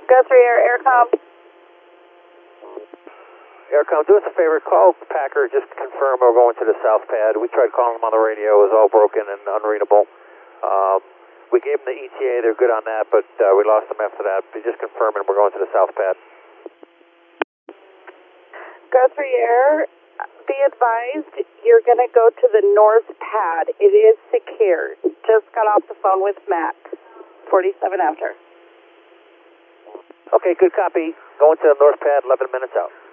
Guthrie Air, Aircom. Aircom, do us a favor, call Packer just to confirm we're going to the south pad. We tried calling them on the radio, it was all broken and unreadable. We gave them the ETA, they're good on that, but we lost them after that. But just confirming we're going to the south pad. Guthrie Air, be advised you're going to go to the north pad. It is secured. Just got off the phone with Matt. 47 after. Okay, good copy. Going to the north pad, 11 minutes out.